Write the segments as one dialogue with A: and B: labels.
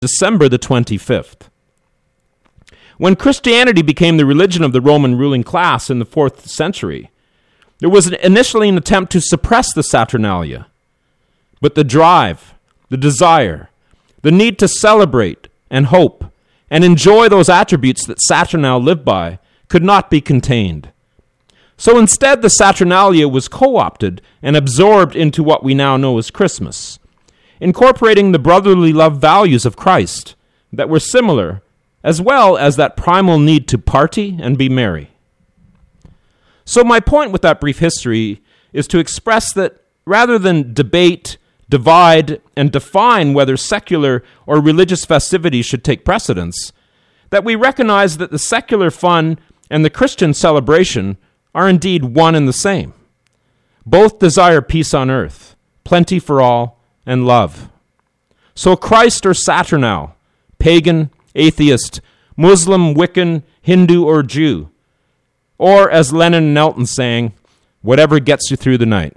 A: December the 25th. When Christianity became the religion of the Roman ruling class in the 4th century, there was initially an attempt to suppress the Saturnalia. But the drive, the desire, the need to celebrate and hope and enjoy those attributes that Saturnale lived by could not be contained. So instead, the Saturnalia was co-opted and absorbed into what we now know as Christmas, incorporating the brotherly love values of Christ that were similar, as well as that primal need to party and be merry. So my point with that brief history is to express that rather than debate, divide, and define whether secular or religious festivities should take precedence, that we recognize that the secular fun and the Christian celebration are indeed one and the same. Both desire peace on earth, plenty for all, and love. So Christ or Saturnale, pagan, atheist, Muslim, Wiccan, Hindu, or Jew, or as Lennon and Elton sang, whatever gets you through the night.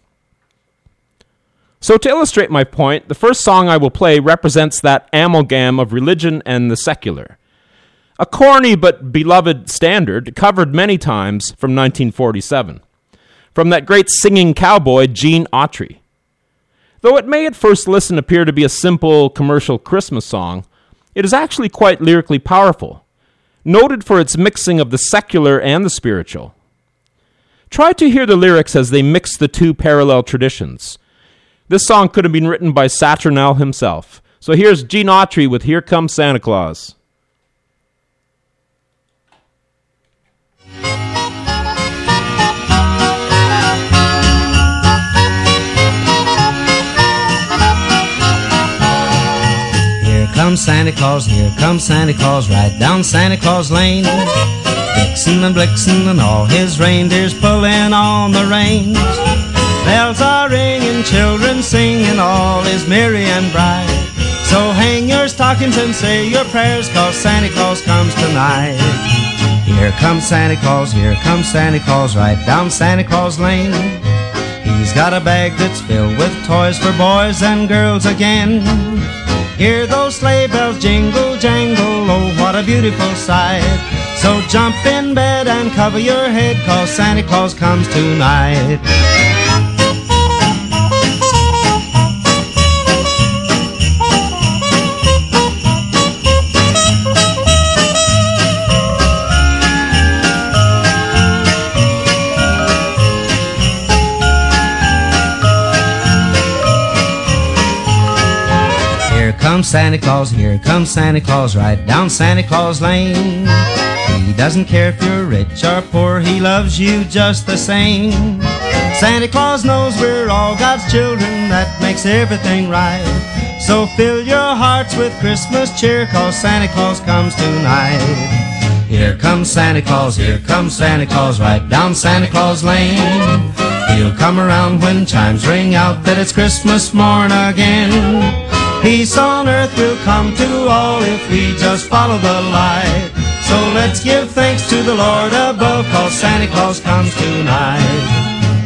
A: So to illustrate my point, the first song I will play represents that amalgam of religion and the secular. A corny but beloved standard covered many times from 1947, from that great singing cowboy Gene Autry. Though it may at first listen appear to be a simple commercial Christmas song, it is actually quite lyrically powerful, noted for its mixing of the secular and the spiritual. Try to hear the lyrics as they mix the two parallel traditions. This song could have been written by Saturnale himself. So here's Gene Autry with Here Comes Santa Claus.
B: Here comes Santa Claus, right down Santa Claus Lane. Vixen and Blixen and all his reindeers pulling on the reins. Bells are ringing, children singing, all is merry and bright. So hang your stockings and say your prayers, 'cause Santa Claus comes tonight. Here comes Santa Claus, right down Santa Claus Lane. He's got a bag that's filled with toys for boys and girls again. Hear those sleigh bells jingle, jangle, oh, what a beautiful sight. So jump in bed and cover your head, 'cause Santa Claus comes tonight. Here comes Santa Claus, right down Santa Claus Lane. He doesn't care if you're rich or poor, he loves you just the same. Santa Claus knows we're all God's children, that makes everything right. So fill your hearts with Christmas cheer, 'cause Santa Claus comes tonight. Here comes Santa Claus, right down Santa Claus Lane. He'll come around when chimes ring out that it's Christmas morn again. Peace on earth will come to all if we just follow the light. So let's give thanks to the Lord above, 'cause Santa Claus comes tonight.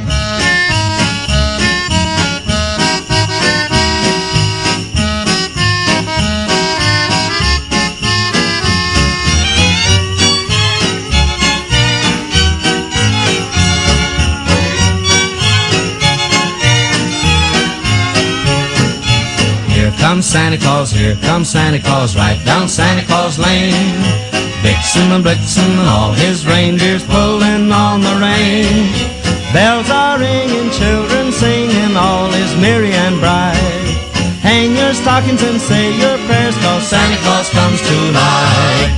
B: Here comes Santa Claus, right down Santa Claus Lane. Vixen and Blixen and all his reindeers pulling on the reins. Bells are ringing, children singing, all is merry and bright. Hang your stockings and say your prayers, 'cause Santa Claus comes tonight.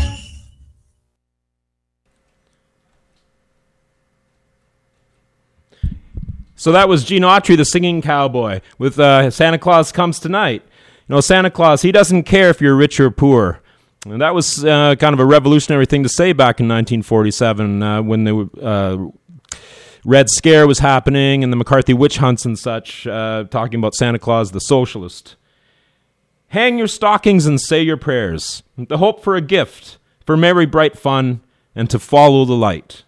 A: So that was Gene Autry, the singing cowboy, with Santa Claus Comes Tonight. You know, Santa Claus, he doesn't care if you're rich or poor. And that was kind of a revolutionary thing to say back in 1947 when the Red Scare was happening and the McCarthy witch hunts and such, talking about Santa Claus, the socialist. Hang your stockings and say your prayers. The hope for a gift, for merry, bright fun, and to follow the light.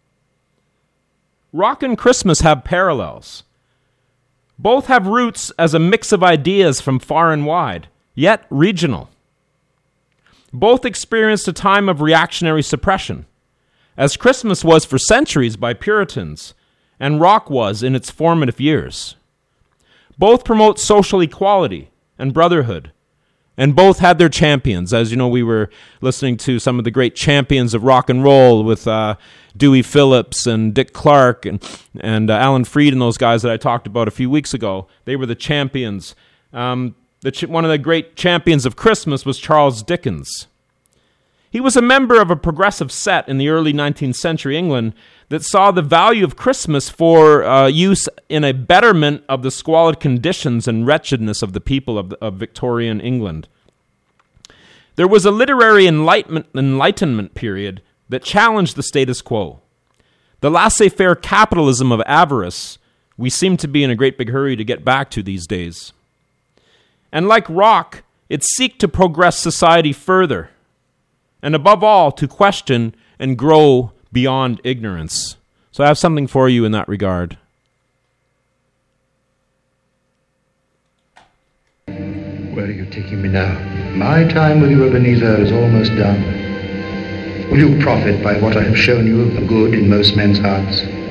A: Rock and Christmas have parallels. Both have roots as a mix of ideas from far and wide, yet regional. Both experienced a time of reactionary suppression, as Christmas was for centuries by Puritans, and rock was in its formative years. Both promote social equality and brotherhood, and both had their champions. As you know, we were listening to some of the great champions of rock and roll with Dewey Phillips and Dick Clark and Alan Freed and those guys that I talked about a few weeks ago. They were the champions. One of the great champions of Christmas was Charles Dickens. He was a member of a progressive set in the early 19th century England that saw the value of Christmas for use in a betterment of the squalid conditions and wretchedness of the people of Victorian England. There was a literary enlightenment period that challenged the status quo. The laissez-faire capitalism of avarice we seem to be in a great big hurry to get back to these days. And like rock, it seeks to progress society further, and above all, to question and grow beyond ignorance. So I have something for you in that regard.
C: Where are you taking me now? My time with you, Ebenezer, is almost done. Will you profit by what I have shown you of the good in most men's hearts?